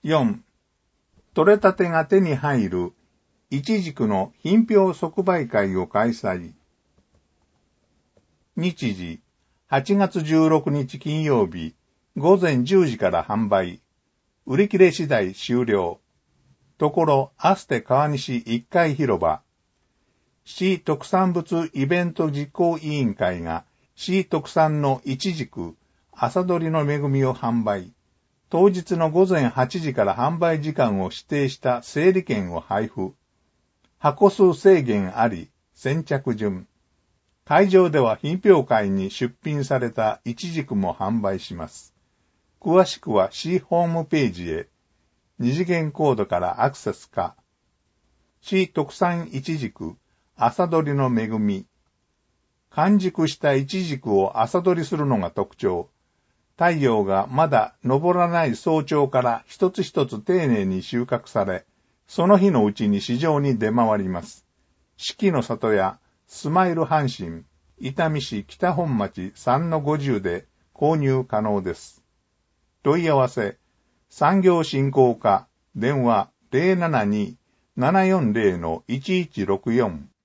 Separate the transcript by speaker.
Speaker 1: 4. 取れたてが手に入るイチジクの品評即売会を開催。日時、8月16日金曜日、午前10時から販売。売り切れ次第終了。ところ、アステ川西1階広場。市特産物イベント実行委員会が市特産のイチジク、朝どりの恵みを販売。当日の午前8時から販売時間を指定した整理券を配布。箱数制限あり、先着順。会場では品評会に出品されたイチジクも販売します。詳しくは市ホームページへ、二次元コードからアクセスか。市特産イチジク、朝どりの恵み。完熟したイチジクを朝どりするのが特徴。太陽がまだ昇らない早朝から一つ一つ丁寧に収穫され、その日のうちに市場に出回ります。四季の里やスマイル阪神、伊丹市北本町 3-50 で購入可能です。問い合わせ、産業振興課、電話 072-740-1164